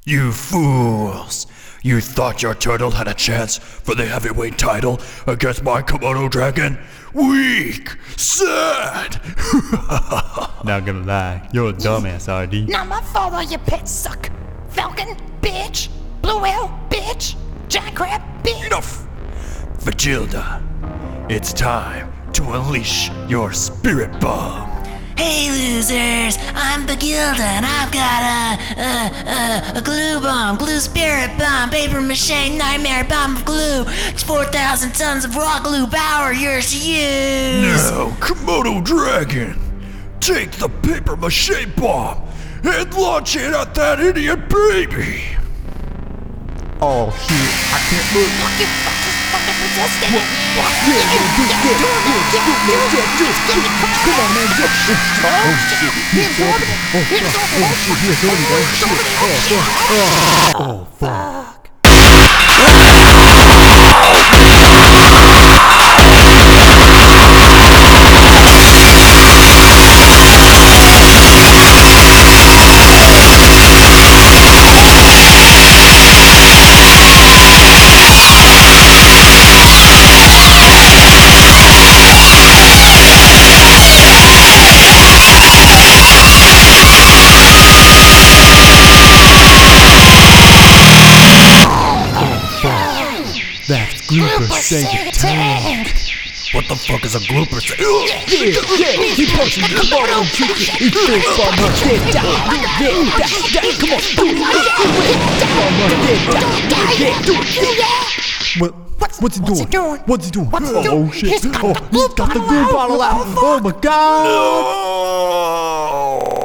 You fools! You thought your turtle had a chance for the heavyweight title against my Komodo dragon? Weak! Sad! Not gonna lie, you're a dumbass, RD. Now my father, you pet suck. Falcon, bitch. Blue whale, bitch. Giant crab, bitch. Enough! Vegilda, it's time to unleash your spirit bomb. Hey losers, I'm Bagilda and I've got a glue bomb, glue spirit bomb, paper mache nightmare bomb of glue. It's 4,000 tons of raw glue power, yours to use. Now, Komodo dragon, take the paper mache bomb and launch it at that idiot baby. Oh shit, I can't move. You fucking resistant. Come on, man, just oh fuck. That's Glooper Sega Tank. What the fuck is a glooper? He punched the Komodo chicken. He fist bomb her dead down. Come on. What's he doing? Oh shit. Oh, he's got the glue bottle out. Oh my god. No!